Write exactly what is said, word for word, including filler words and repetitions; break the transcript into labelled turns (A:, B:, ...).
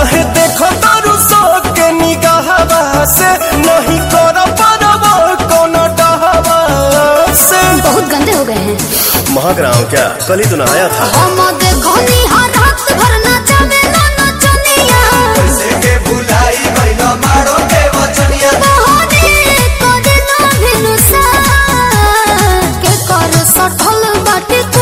A: काहे देखो तारू सो के निगाहवा से नहीं कर परवा कोनो डहवा से।
B: बहुत गंदे हो गए हैं।
A: महक रहा हूँ क्या? कल ही तो नहाया था।
B: हम देखो नी हर रात भर नाचावे ना नचनिया
A: कैसे के भुलाई गइलो मारो के वचनिया।
B: बहनी को दिल भिनुसा के कर सठल बाटी